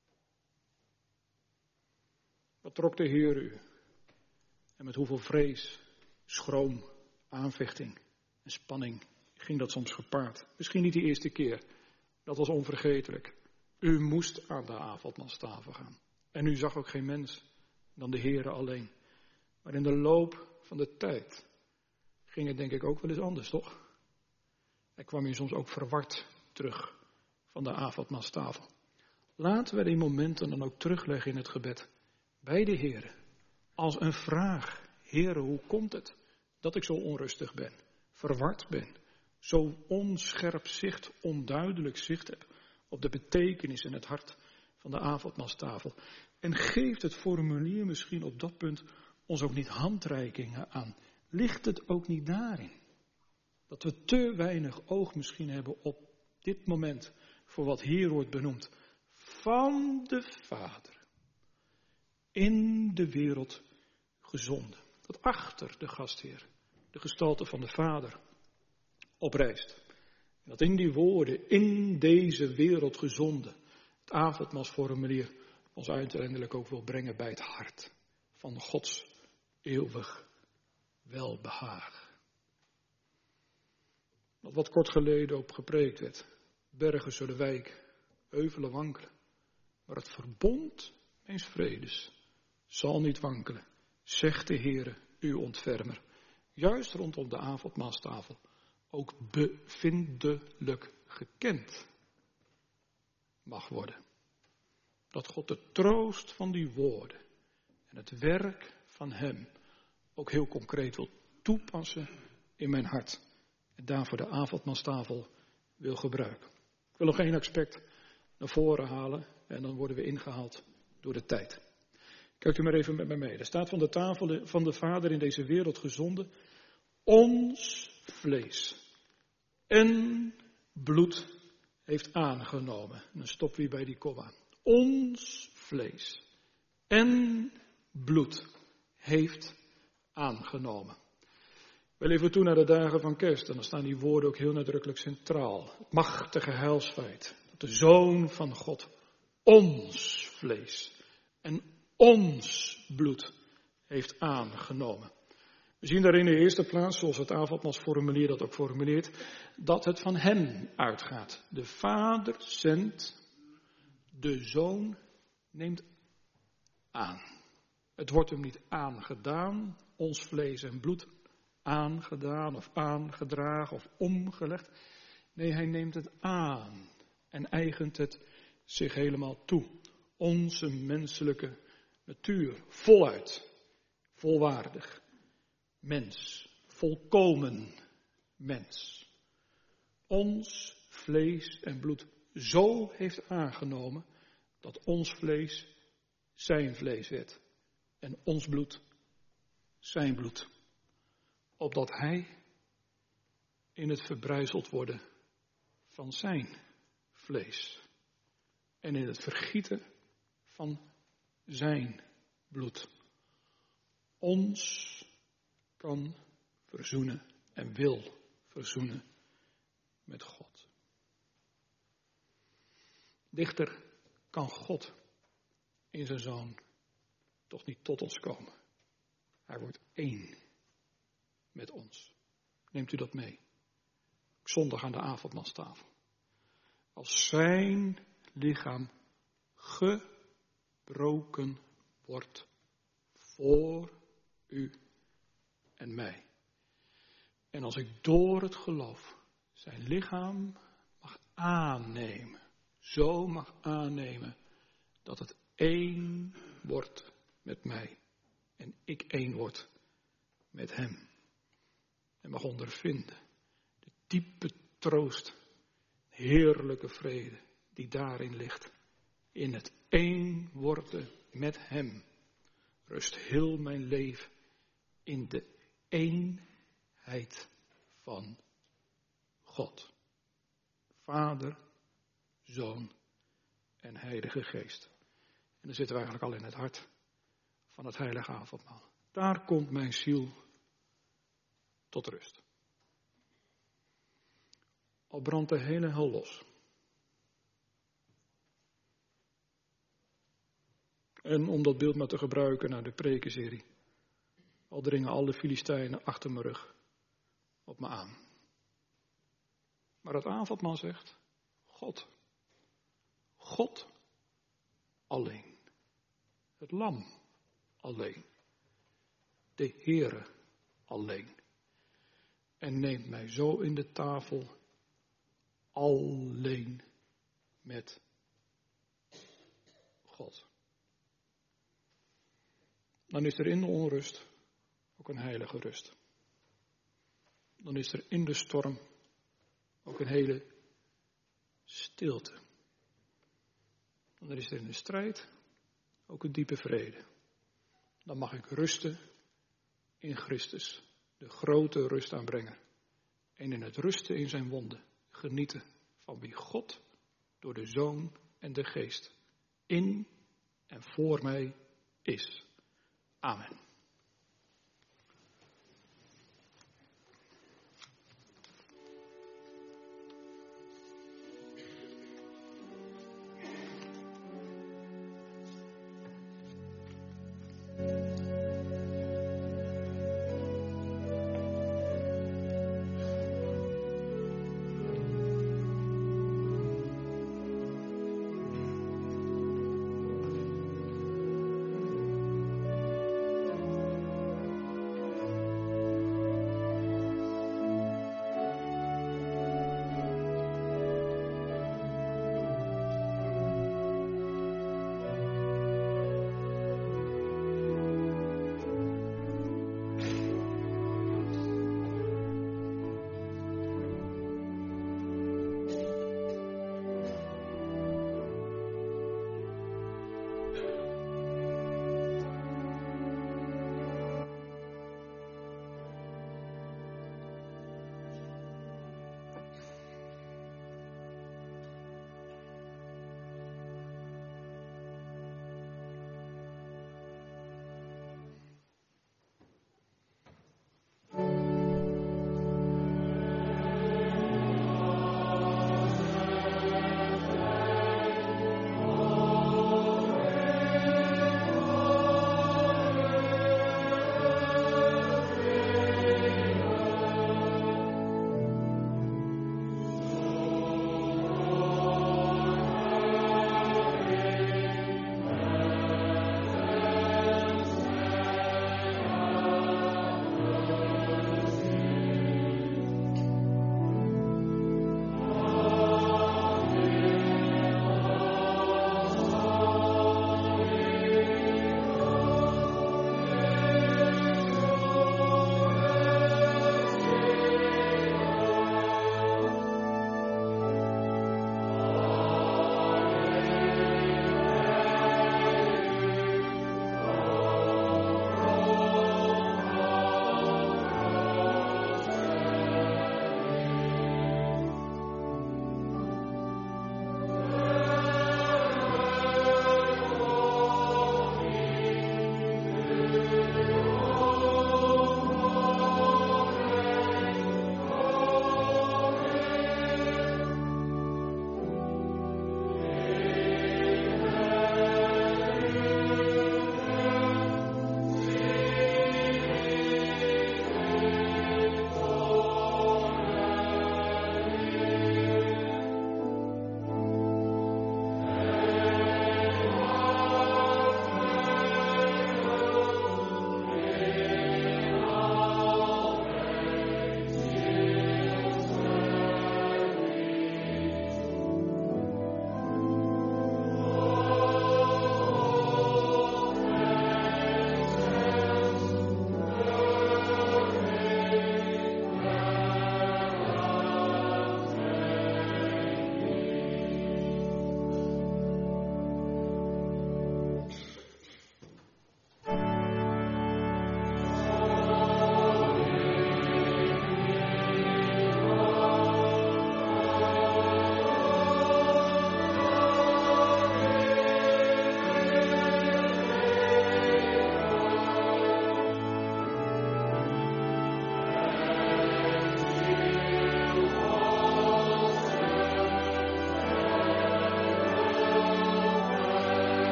Wat trok de Heer u? En met hoeveel vrees, schroom, aanvechting en spanning ging dat soms gepaard. Misschien niet de eerste keer. Dat was onvergetelijk. U moest aan de avondmaalstafel gaan. En u zag ook geen mens dan de Heere alleen. Maar in de loop van de tijd ging het denk ik ook wel eens anders, toch? En kwam je soms ook verward terug van de avondmaalstafel. Laten we die momenten dan ook terugleggen in het gebed. Bij de Heere. Als een vraag. Heere, hoe komt het dat ik zo onrustig ben, verward ben, zo onscherp zicht, onduidelijk zicht heb op de betekenis en het hart van de avondmaalstafel. En geeft het formulier misschien op dat punt ons ook niet handreikingen aan? Ligt het ook niet daarin? Dat we te weinig oog misschien hebben op dit moment voor wat hier wordt benoemd. Van de Vader in de wereld gezonden. Dat achter de gastheer de gestalte van de Vader oprijst. Dat in die woorden, in deze wereld gezonden, het avondmaalsformulier ons uiteindelijk ook wil brengen bij het hart van Gods eeuwig welbehagen. Dat wat kort geleden op gepreekt werd. Bergen zullen wijken, heuvelen wankelen. Maar het verbond mijns vredes zal niet wankelen, zegt de Heere, uw ontfermer. Juist rondom de avondmaalstafel ook bevindelijk gekend mag worden. Dat God de troost van die woorden en het werk van hem ook heel concreet wil toepassen in mijn hart. En daarvoor de avondmaalstafel wil gebruiken. Ik wil nog één aspect naar voren halen en dan worden we ingehaald door de tijd. Kijkt u maar even met mij mee. Er staat van de tafel van de Vader in deze wereld gezonden. Ons vlees en bloed heeft aangenomen. En dan stoppen we bij die komma. Ons vlees en bloed heeft aangenomen. We leven toe naar de dagen van kerst en dan staan die woorden ook heel nadrukkelijk centraal. Het machtige heilsfeit. Dat de Zoon van God ons vlees en ons bloed heeft aangenomen. We zien daar in de eerste plaats, zoals het avondmaalsformulier dat ook formuleert, dat het van hem uitgaat. De Vader zendt, de Zoon neemt aan. Het wordt hem niet aangedaan, ons vlees en bloed aangedaan of aangedragen of omgelegd. Nee, hij neemt het aan en eigent het zich helemaal toe. Onze menselijke natuur, voluit, volwaardig. Mens, volkomen mens. Ons vlees en bloed zo heeft aangenomen dat ons vlees zijn vlees werd en ons bloed zijn bloed. Opdat hij in het verbrijzeld worden van zijn vlees en in het vergieten van zijn bloed ons kan verzoenen en wil verzoenen met God. Dichter kan God in zijn Zoon toch niet tot ons komen. Hij wordt één met ons. Neemt u dat mee? Zondag aan de avondmaalstafel. Als zijn lichaam gebroken wordt voor u en mij. En als ik door het geloof zijn lichaam mag aannemen, zo mag aannemen dat het één wordt met mij en ik één word met hem. En mag ondervinden de diepe troost, heerlijke vrede die daarin ligt. In het één worden met hem rust heel mijn leven in de eenheid van God. Vader, Zoon en Heilige Geest. En dan zitten we eigenlijk al in het hart van het heilige avondmaal. Daar komt mijn ziel tot rust. Al brandt de hele hel los. En om dat beeld maar te gebruiken naar de prekenserie. Al dringen alle Filistijnen achter mijn rug op me aan. Maar het avondmaal zegt, God. God alleen. Het lam alleen. De Heere alleen. En neemt mij zo in de tafel alleen met God. Dan is er in de onrust ook een heilige rust. dan is er in de storm ook een hele stilte. Dan is er in de strijd ook een diepe vrede. Dan mag ik rusten in Christus, de grote rust aanbrengen. En in het rusten in zijn wonden genieten van wie God door de Zoon en de Geest in en voor mij is. Amen.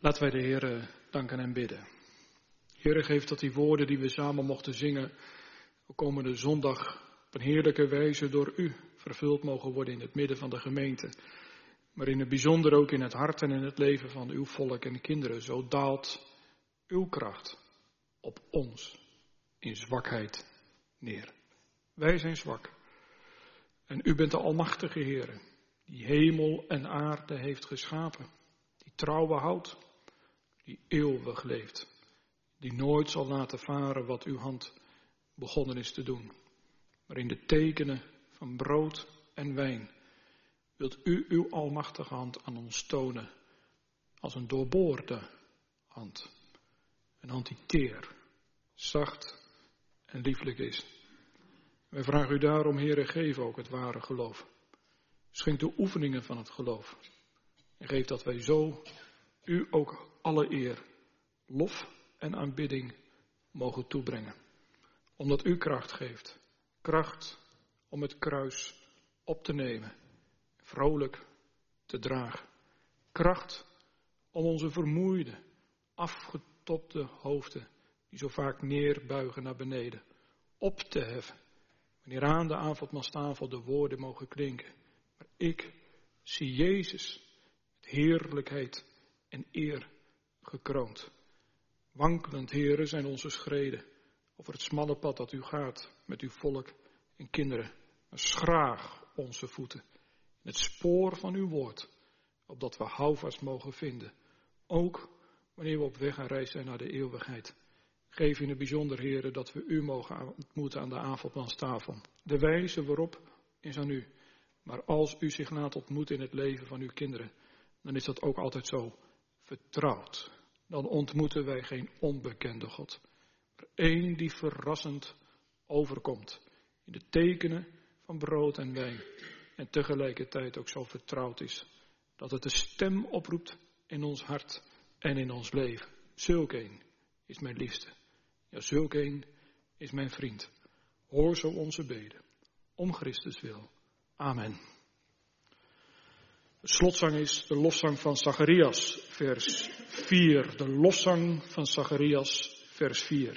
Laten wij de Heer danken en bidden. Heere, geef dat die woorden die we samen mochten zingen, op komende zondag op een heerlijke wijze door u vervuld mogen worden in het midden van de gemeente. Maar in het bijzonder ook in het hart en in het leven van uw volk en kinderen. Zo daalt uw kracht op ons in zwakheid neer. Wij zijn zwak. En u bent de almachtige Heer, die hemel en aarde heeft geschapen. Die trouw behoudt, die eeuwig leeft. Die nooit zal laten varen wat uw hand begonnen is te doen. Maar in de tekenen van brood en wijn wilt u uw almachtige hand aan ons tonen als een doorboorde hand. Een hand die teer, zacht en lieflijk is. Wij vragen u daarom, Heere, geef ook het ware geloof. Schenk de oefeningen van het geloof. En geef dat wij zo u ook alle eer, lof en aanbidding mogen toebrengen. Omdat u kracht geeft. Kracht om het kruis op te nemen. Vrolijk te dragen. Kracht om onze vermoeide, afgetopte hoofden, die zo vaak neerbuigen naar beneden, op te heffen. Wanneer aan de avondmaalstafel de woorden mogen klinken. Maar ik zie Jezus met heerlijkheid en eer gekroond. Wankelend, Heere, zijn onze schreden over het smalle pad dat u gaat met uw volk en kinderen. Maar schraag onze voeten in het spoor van uw woord, opdat we houvast mogen vinden. Ook wanneer we op weg en reis zijn naar de eeuwigheid. Geef in het bijzonder, Heere, dat we u mogen ontmoeten aan de avondmaalstafel. De wijze waarop is aan u. Maar als u zich laat ontmoeten in het leven van uw kinderen, dan is dat ook altijd zo vertrouwd. Dan ontmoeten wij geen onbekende God, maar één die verrassend overkomt in de tekenen van brood en wijn en tegelijkertijd ook zo vertrouwd is dat het de stem oproept in ons hart en in ons leven. Zulk een is mijn liefste, ja, zulk een is mijn vriend. Hoor zo onze beden, om Christus wil. Amen. De slotzang is de lofzang van Zacharias, vers vier. De lofzang van Zacharias, vers vier.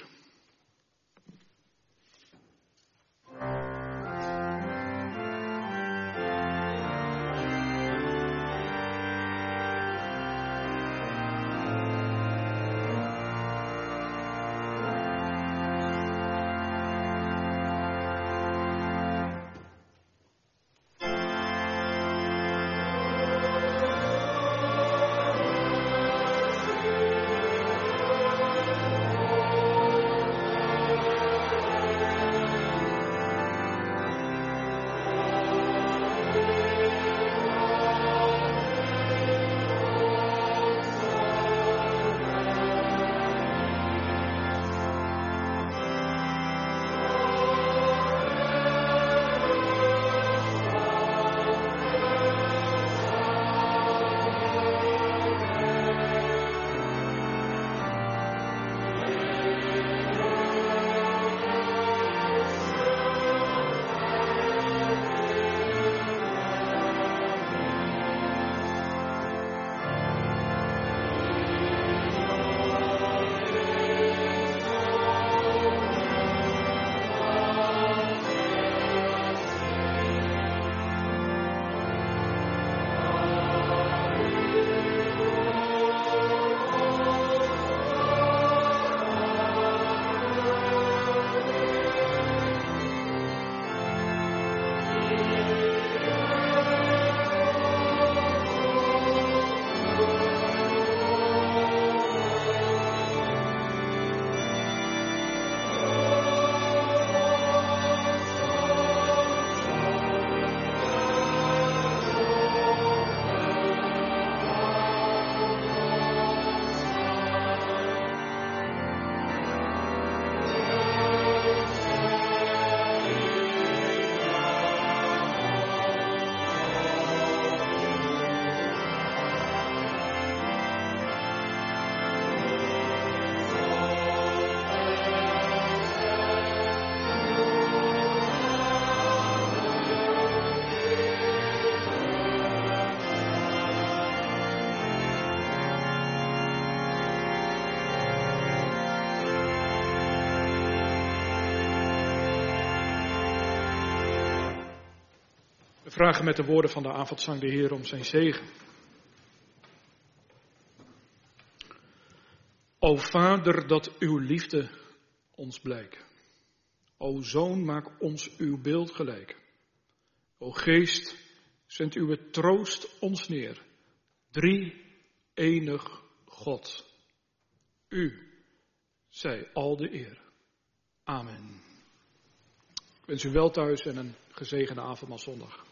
vragen met de woorden van de avondzang de Heer om zijn zegen. O Vader, dat uw liefde ons blijkt. O Zoon, maak ons uw beeld gelijk. O Geest, zend uw troost ons neer. Drie enig God. U zij al de eer. Amen. Ik wens u wel thuis en een gezegende avondmaalzondag.